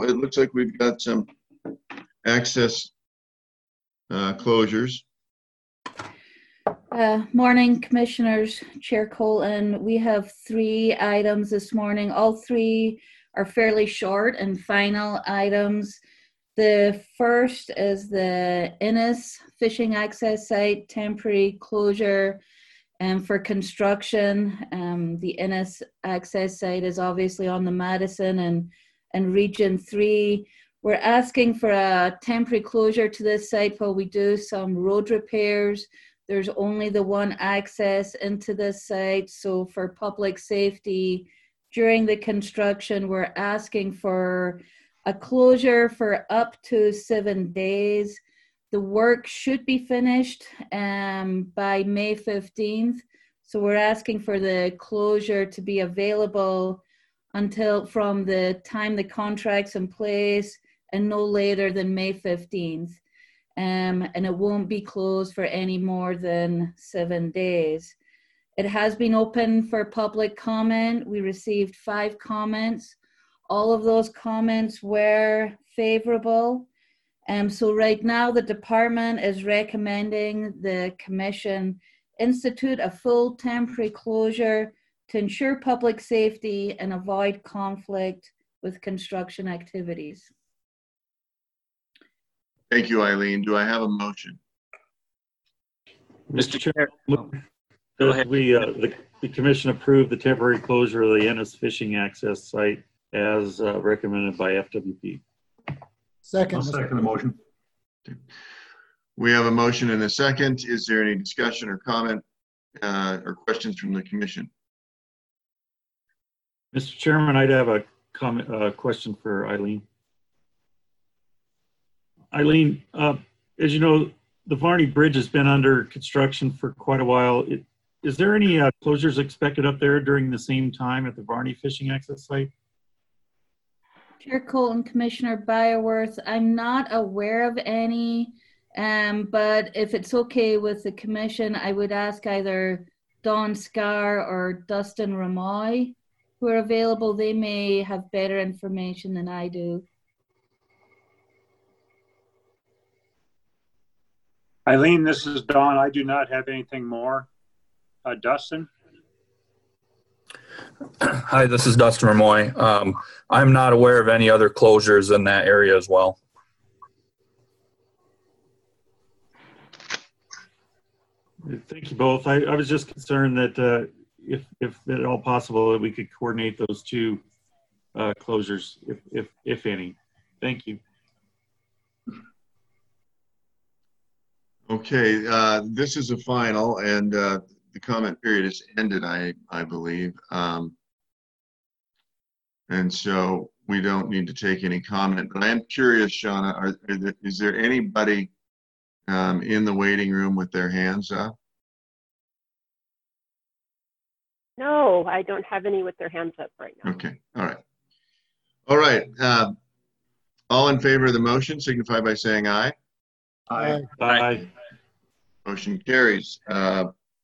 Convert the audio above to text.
it looks like we've got some access closures. Morning, Commissioners, Chair Colton. We have 3 items this morning. All 3 are fairly short and final items. The first is the Innes Fishing Access Site temporary closure for construction. The Innes Access Site is obviously on the Madison and Region 3. We're asking for a temporary closure to this site while we do some road repairs. There's only the one access into this site, so for public safety during the construction, we're asking for a closure for up to 7 days. The work should be finished by May 15th, so we're asking for the closure to be available until from the time the contract's in place and no later than May 15th. And it won't be closed for any more than 7 days. It has been open for public comment. We received 5 comments. All of those comments were favorable. So right now the department is recommending the commission institute a full temporary closure to ensure public safety and avoid conflict with construction activities. Thank you, Eileen. Do I have a motion? Mr. Chair, the commission approved the temporary closure of the Innes Fishing Access Site as recommended by FWP. I'll second the motion. We have a motion and a second. Is there any discussion or comment or questions from the commission? Mr. Chairman, I'd have a question for Eileen. Eileen, as you know, the Varney Bridge has been under construction for quite a while. Is there any closures expected up there during the same time at the Varney Fishing Access Site? Chair Colton, Commissioner Byerworth, I'm not aware of any, but if it's okay with the commission, I would ask either Don Scar or Dustin Ramoy who are available. They may have better information than I do. Eileen, this is Don. I do not have anything more. Dustin? Hi, this is Dustin Ramoy. I'm not aware of any other closures in that area as well. Thank you both. I was just concerned that if at all possible, that we could coordinate those 2 closures, if any. Thank you. Okay, this is a final, and the comment period is ended, I believe. And so we don't need to take any comment. But I am curious, Shauna, is there anybody in the waiting room with their hands up? No, I don't have any with their hands up right now. Okay, all right. All right, all in favor of the motion signify by saying aye. Aye. Aye. Motion carries.